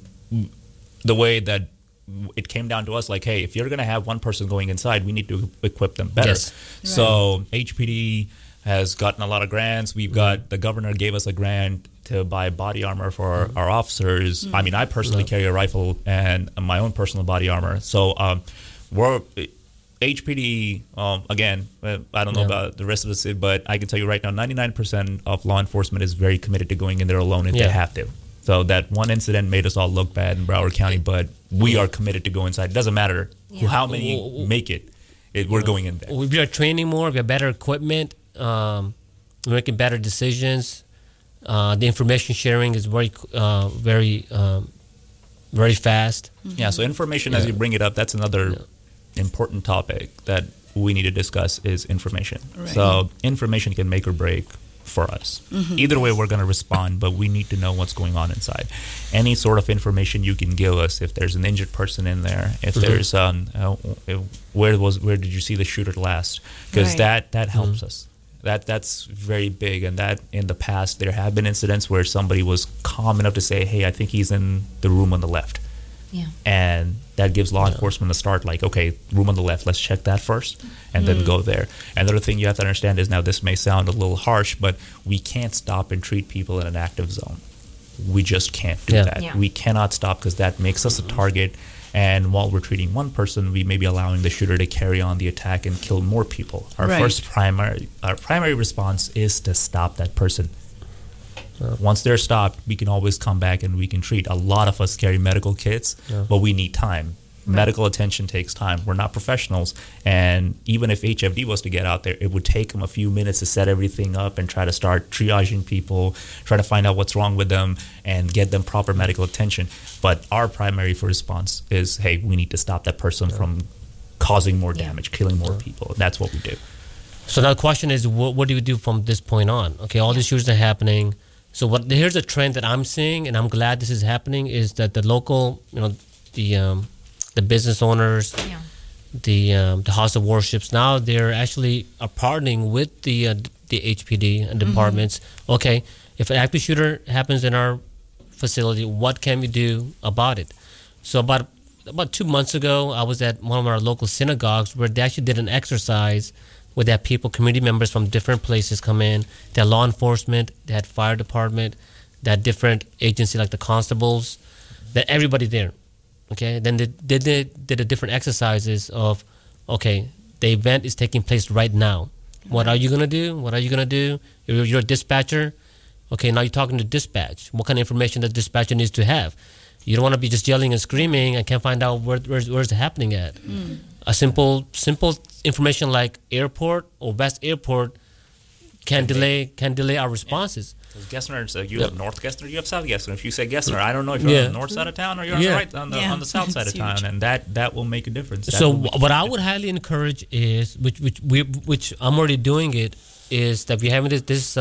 the way that it came down to us, like, hey, if you're going to have one person going inside, we need to equip them better. So HPD has gotten a lot of grants. We've got, the governor gave us a grant to buy body armor for our officers. I mean, I personally carry a rifle and my own personal body armor. So we're HPD, again, I don't know about the rest of the city, but I can tell you right now, 99% of law enforcement is very committed to going in there alone if they have to. So that one incident made us all look bad in Broward County, but we are committed to go inside. It doesn't matter how many make it. We're going in there. We are training more. We have better equipment. We're making better decisions. The information sharing is very fast. Yeah, so information, as you bring it up, that's another important topic that we need to discuss is information. So information can make or break for us. Either way, we're going to respond, but we need to know what's going on inside. Any sort of information you can give us, if there's an injured person in there, if there's where did you see the shooter last? Because that helps us. That's very big, and that in the past there have been incidents where somebody was calm enough to say, hey, I think he's in the room on the left. And that gives law enforcement a start, like, okay, room on the left, let's check that first, and then go there. Another thing you have to understand is, now this may sound a little harsh, but we can't stop and treat people in an active zone. We just can't do that. We cannot stop, because that makes us a target, and while we're treating one person, we may be allowing the shooter to carry on the attack and kill more people. Our primary response is to stop that person. Once they're stopped, we can always come back and we can treat. A lot of us carry medical kits, but we need time. Medical attention takes time. We're not professionals. And even if HFD was to get out there, it would take them a few minutes to set everything up and try to start triaging people, try to find out what's wrong with them and get them proper medical attention. But our primary response is, hey, we need to stop that person from causing more damage, killing more people. That's what we do. So now the question is, what do we do from this point on? Okay, all these shootings are happening. So here's a trend that I'm seeing, and I'm glad this is happening, is that the local, the business owners, the house of worships, now they're actually partnering with the HPD and departments. Okay, if an active shooter happens in our facility, what can we do about it? So about 2 months ago, I was at one of our local synagogues where they actually did an exercise where they had people, community members from different places come in. They had law enforcement, they had fire department, they had different agencies like the constables, that everybody there. Okay, then they did a different exercises of, okay, the event is taking place right now. What are you going to do? What are you going to do? You're a dispatcher. Okay, now you're talking to dispatch. What kind of information does dispatcher needs to have? You don't want to be just yelling and screaming and can't find out where's it happening at. A simple information like airport or West Airport can delay our responses. Gessner, you have North Gessner, you have South Gessner. If you say Gessner, I don't know if you're on the north side of town or you're on the south side of town, and that will make a difference. So what I would highly encourage is, which I'm already doing it, is that we're having this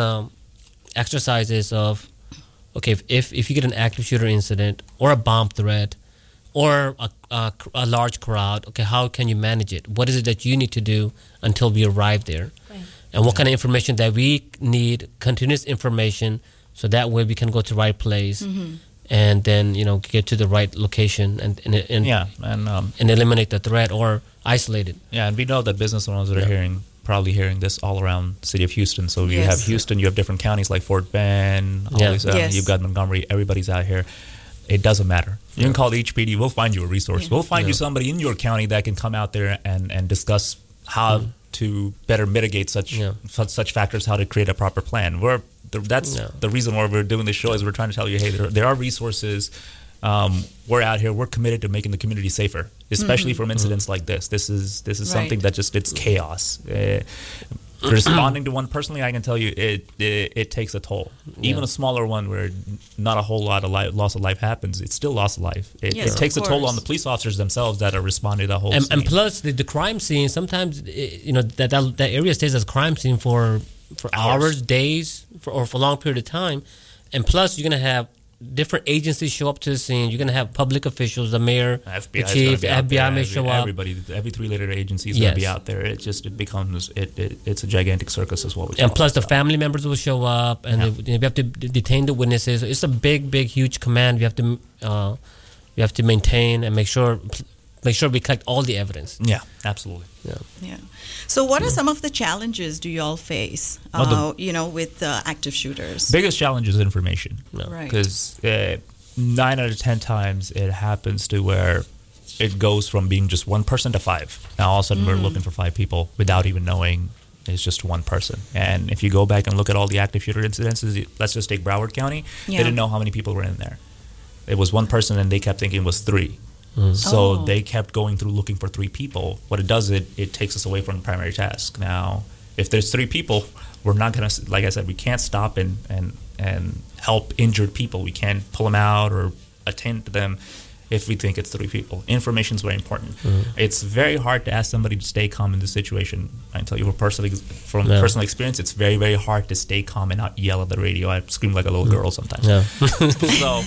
exercises of, okay, if you get an active shooter incident or a bomb threat or a large crowd, okay, how can you manage it? What is it that you need to do until we arrive there? Right. And what kind of information that we need, continuous information, so that way we can go to the right place and then, get to the right location and eliminate the threat or isolate it. Yeah, and we know that business owners are probably hearing this all around the city of Houston. So you have Houston, you have different counties like Fort Bend, you've got Montgomery, everybody's out here. It doesn't matter. You can call the HPD, we'll find you a resource. We'll find you somebody in your county that can come out there and discuss how to better mitigate such factors, how to create a proper plan. That's the reason why we're doing this show, is we're trying to tell you, hey, there are resources. We're out here. We're committed to making the community safer, especially from incidents like this. This is something that it's chaos. Responding to one personally, I can tell you it takes a toll. Even a smaller one where not a whole lot of loss of life happens, it's still loss of life. It takes a toll on the police officers themselves that are responding to the whole scene. And plus the crime scene, sometimes that area stays as a crime scene for hours, days, or for a long period of time. And plus you're going to have different agencies show up to the scene. You're going to have public officials, the mayor, the chief, FBI may show up. Every 3-letter agency is going to be out there. It becomes it's a gigantic circus, is what we call it. And plus the family members will show up, and we have to detain the witnesses. It's a big, huge command. We have to maintain and make sure we collect all the evidence. Yeah, absolutely. Yeah. So what are some of the challenges do you all face, with active shooters? Biggest challenge is information. Right. Because 9 out of 10 times it happens to where it goes from being just one person to 5. Now all of a sudden we're looking for 5 people without even knowing it's just one person. And if you go back and look at all the active shooter incidences, let's just take Broward County. They didn't know how many people were in there. It was one person and they kept thinking it was 3. So they kept going through looking for 3 people. What it does, it takes us away from the primary task. Now, if there's 3 people, we're not going to, like I said, we can't stop and help injured people. We can't pull them out or attend to them if we think it's 3 people. Information is very important. It's very hard to ask somebody to stay calm in this situation. I can tell you from personal experience, it's very, very hard to stay calm and not yell at the radio. I scream like a little girl sometimes. So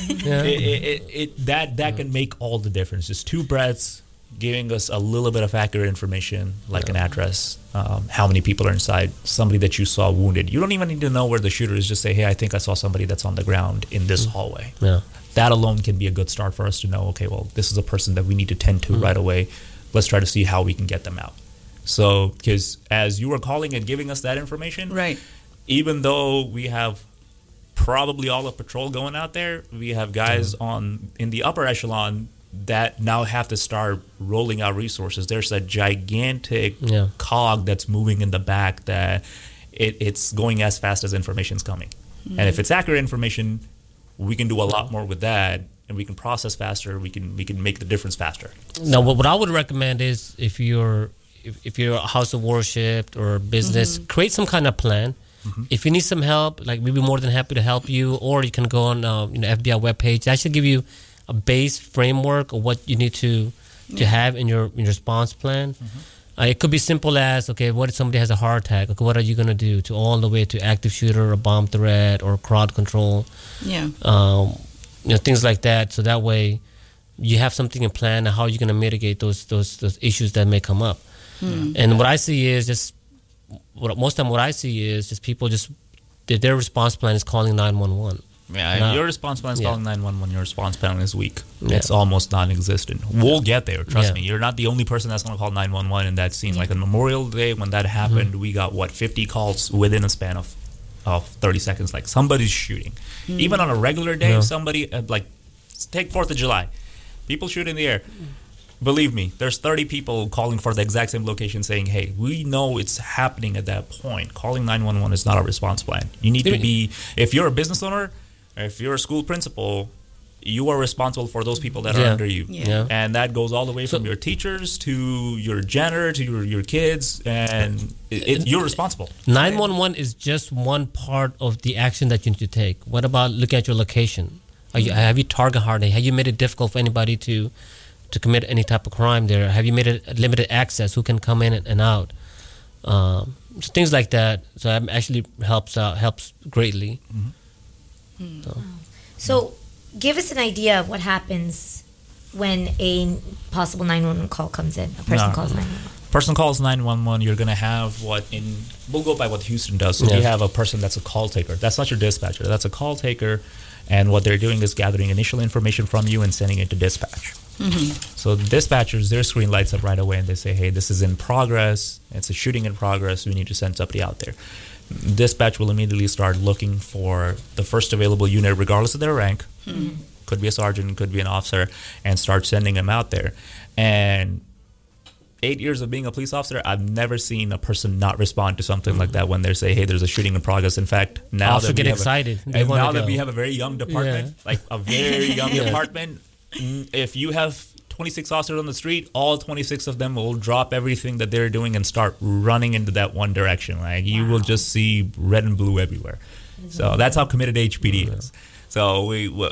that can make all the difference. Just 2 breaths, giving us a little bit of accurate information, like an address, how many people are inside, somebody that you saw wounded. You don't even need to know where the shooter is. Just say, hey, I think I saw somebody that's on the ground in this hallway. That alone can be a good start for us to know, okay, well, this is a person that we need to tend to right away. Let's try to see how we can get them out. So, because as you were calling and giving us that information, even though we have probably all of patrol going out there, we have guys in the upper echelon that now have to start rolling out resources. There's a gigantic cog that's moving in the back that it's going as fast as information's coming. And if it's accurate information, we can do a lot more with that and we can process faster, we can make the difference faster. Now, what I would recommend is if you're a house of worship or a business, create some kind of plan. If you need some help, like we'd be more than happy to help you, or you can go on FBI webpage. That should give you a base framework of what you need to have in your response plan. It could be simple as, okay, what if somebody has a heart attack? Okay, what are you going to do? To all the way to active shooter or bomb threat or crowd control. Yeah. Things like that. So that way you have something in plan on how you're going to mitigate those issues that may come up. And what I see is just people their response plan is calling 911. Yeah, if your response plan is calling 911, your response plan is weak. It's almost non-existent. We'll get there, trust me. You're not the only person that's going to call 911 in that scene. Like on Memorial Day, when that happened, we got, 50 calls within a span of 30 seconds. Like, somebody's shooting. Even on a regular day, somebody, take 4th of July. People shoot in the air. Believe me, there's 30 people calling for the exact same location saying, hey, we know it's happening at that point. Calling 911 is not a response plan. You need to be, if you're a business owner, if you're a school principal, you are responsible for those people that are under you. And that goes all the way from your teachers to your janitor to your kids, and you're responsible. 911 is just one part of the action that you need to take. What about looking at your location? Have you target hardened? Have you made it difficult for anybody to commit any type of crime there? Have you made it limited access? Who can come in and out? Things like that. So that actually helps greatly. So give us an idea of what happens when a possible 911 call comes in. A person calls 911. Person calls 911, you're going to have we'll go by what Houston does. So you have a person that's a call taker. That's not your dispatcher. That's a call taker. And what they're doing is gathering initial information from you and sending it to dispatch. So the dispatchers, their screen lights up right away and they say, hey, this is in progress. It's a shooting in progress. We need to send somebody out there. Dispatch will immediately start looking for the first available unit, regardless of their rank. Could be a sergeant, could be an officer, and start sending them out there. And 8 years of being a police officer, I've never seen a person not respond to something like that when they say, hey, there's a shooting in progress. In fact, now that we have a very young department, like a very young department, if you have 26 officers on the street, all 26 of them will drop everything that they're doing and start running into that one direction. Like, you will just see red and blue everywhere. So that's how committed HPD is. So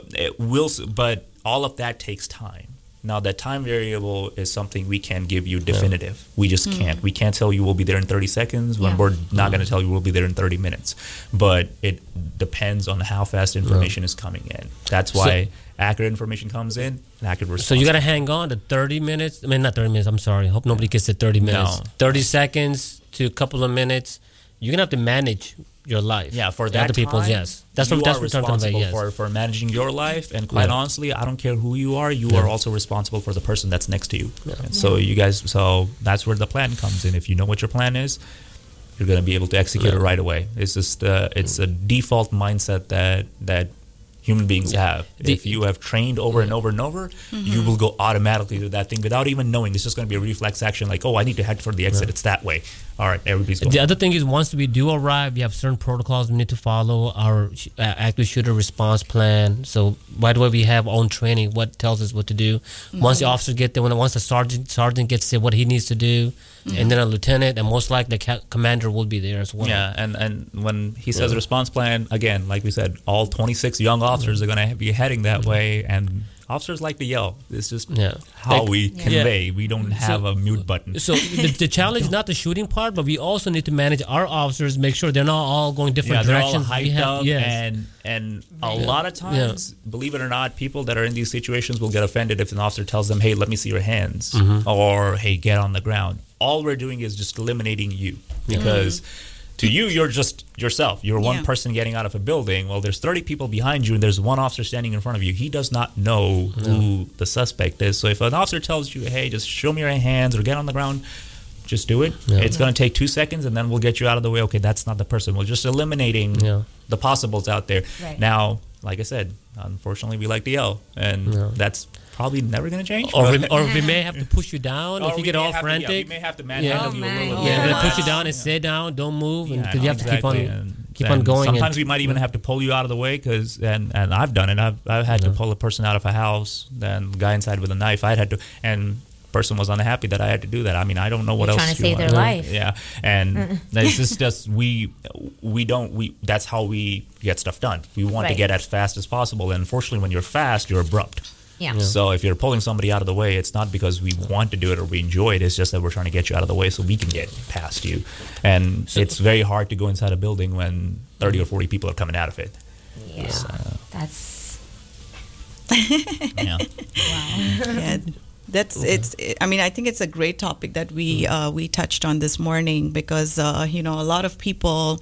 but all of that takes time. Now, that time variable is something we can give you definitive. We just can't. We can't tell you we'll be there in 30 seconds when we're not going to tell you we'll be there in 30 minutes. But it depends on how fast information is coming in. That's why accurate information comes in and accurate response. So you got to hang on to 30 minutes. I mean, not 30 minutes. I'm sorry. I hope nobody gets to 30 minutes. No. 30 seconds to a couple of minutes. You're going to have to manage your life. Yeah, for that other people's, time, that's what we're responsible talking about, for managing your life. And quite honestly, I don't care who you are. You are also responsible for the person that's next to you. So so that's where the plan comes in. If you know what your plan is, you're going to be able to execute it right away. It's just it's a default mindset that human beings have. If you have trained over and over and over, you will go automatically to that thing without even knowing. It's just going to be a reflex action like, oh, I need to head for the exit. It's that way. All right, everybody's going. The other thing is, once we do arrive, we have certain protocols we need to follow. Our active shooter response plan. So right away, we have our own training, what tells us what to do. Once the officers get there, once the sergeant gets there, what he needs to do, and then a lieutenant, and most likely the commander will be there as well. Yeah, and when he says response plan, again, like we said, all 26 young officers are going to be heading that way, and officers like to yell. It's just how we convey. We don't have a mute button. So the challenge is not the shooting part, but we also need to manage our officers, make sure they're not all going different directions. They're all hyped up, and a lot of times, believe it or not, people that are in these situations will get offended if an officer tells them, hey, let me see your hands, or hey, get on the ground. All we're doing is just eliminating you, because to you, you're just yourself. You're one person getting out of a building. Well, there's 30 people behind you, and there's one officer standing in front of you. He does not know who the suspect is. So if an officer tells you, hey, just show me your hands or get on the ground, just do it. It's going to take 2 seconds, and then we'll get you out of the way. Okay, that's not the person. We're just eliminating the possibles out there. Now, like I said, unfortunately, we like to yell, and that's probably never going to change. Or we may have to push you down if you get all frantic. we may have to manhandle you a little bit. Yeah, push you down and sit down, don't move, because you have to Keep on going. Sometimes we might even have to pull you out of the way and I've done it. I've had to pull a person out of a house. Then the guy inside with a knife. I had to, and person was unhappy that I had to do that. I mean, I don't know what else. Trying to save their life. Yeah, and it's just we don't. That's how we get stuff done. We want to get as fast as possible. And unfortunately, when you're fast, you're abrupt. Yeah. So if you're pulling somebody out of the way, it's not because we want to do it or we enjoy it. It's just that we're trying to get you out of the way so we can get past you. And it's very hard to go inside a building when 30 or 40 people are coming out of it. Yeah, that's. Yeah. Wow. Yeah. I mean, I think it's a great topic that we touched on this morning because a lot of people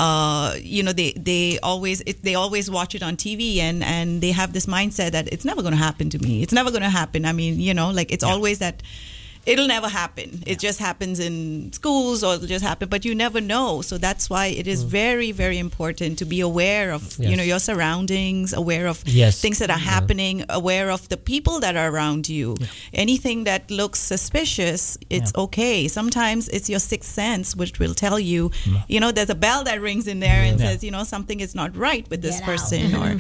they always watch it on TV and they have this mindset that it's never going to happen to me. It's never going to happen. I mean, it's always that it'll never happen. It just happens in schools or it'll just happen, but you never know. So that's why it is very, very important to be aware of, your surroundings, aware of things that are happening, aware of the people that are around you. Yeah. Anything that looks suspicious, it's okay. Sometimes it's your sixth sense, which will tell you, there's a bell that rings in there and says, something is not right with this person. Or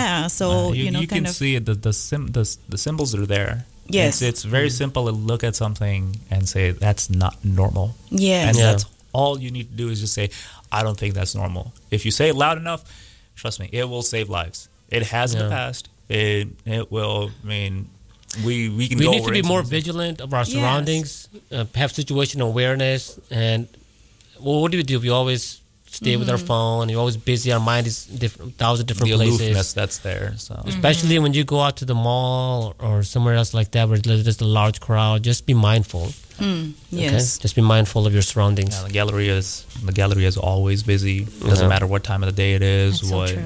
so, you can see it, the symbols are there. Yes. It's very simple to look at something and say, that's not normal. Yes. And that's all you need to do is just say, I don't think that's normal. If you say it loud enough, trust me, it will save lives. It has in the past. It will, I mean, we can go over need to be more vigilant of our surroundings, have situational awareness. And what do? We always stay with our phone. You're always busy. Our mind is thousand different places. The aloofness that's there. So. Especially when you go out to the mall or somewhere else like that where there's a large crowd, just be mindful. Yes. Just be mindful of your surroundings. Yeah, the gallery is always busy. It doesn't matter what time of the day it is,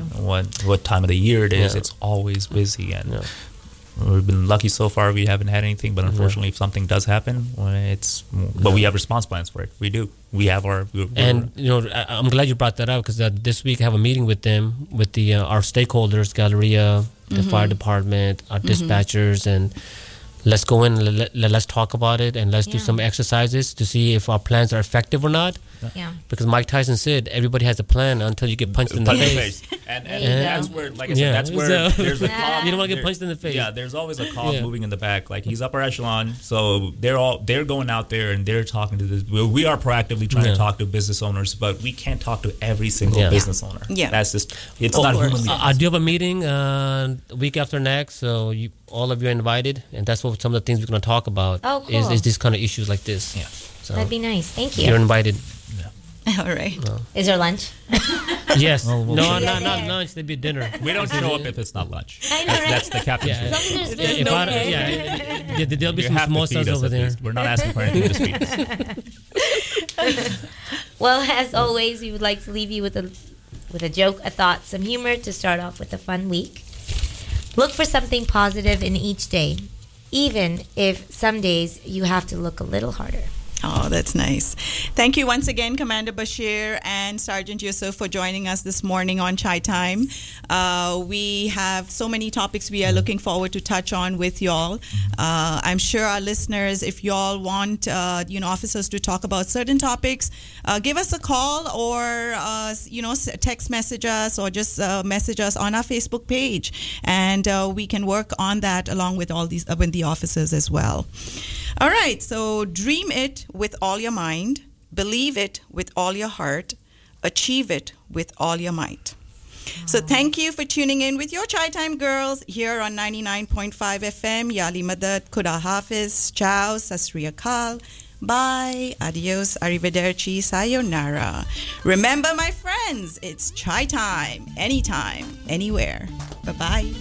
what time of the year it is. It's always busy. And we've been lucky so far. We haven't had anything, but unfortunately, if something does happen, but we have response plans for it. We do. We have our. And I'm glad you brought that up because this week I have a meeting with them, with our stakeholders, Galleria, the fire department, our dispatchers, and let's go in. Let's talk about it, and let's do some exercises to see if our plans are effective or not. Yeah. Because Mike Tyson said everybody has a plan until you get punched in the face. And that's where, like I said, that's where there's a cog. You don't want to get punched in the face. Yeah, there's always a cog moving in the back. Like he's upper echelon, so they're going out there and they're talking to this. We are proactively trying to talk to business owners, but we can't talk to every single business owner. Yeah, that's just it's not human. I do have a meeting week after next, so all of you are invited, and that's what some of the things we're going to talk about. Oh, cool. Is these kind of issues like this. Yeah, so that'd be nice. Thank you. You're invited. All right. No. Is there lunch? Yes. No, not lunch. There'd be dinner. We don't show up if it's not lunch. I know, right? That's the captain's there'll be some samosas over there. We're not asking for anything to speak. Well, as always, we would like to leave you with a joke, a thought, some humor to start off with a fun week. Look for something positive in each day, even if some days you have to look a little harder. Oh, that's nice. Thank you once again, Commander Bashir and Sergeant Yusuf, for joining us this morning on Chai Time. We have so many topics we are looking forward to touch on with y'all. I'm sure our listeners, if y'all want, officers to talk about certain topics, give us a call or, text message us or just message us on our Facebook page. And we can work on that along with all these, with the officers as well. All right, so dream it with all your mind, believe it with all your heart, achieve it with all your might. So thank you for tuning in with your Chai Time girls here on 99.5 FM. Yali Madad, Khuda Hafiz, Ciao, Sasri Akal, bye, adios, arrivederci, sayonara. Remember, my friends, it's Chai Time, anytime, anywhere. Bye-bye.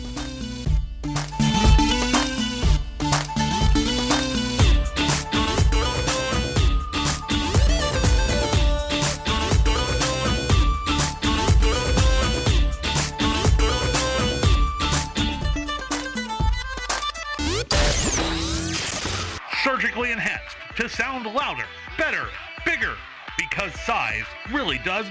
Surgically enhanced to sound louder, better, bigger, because size really does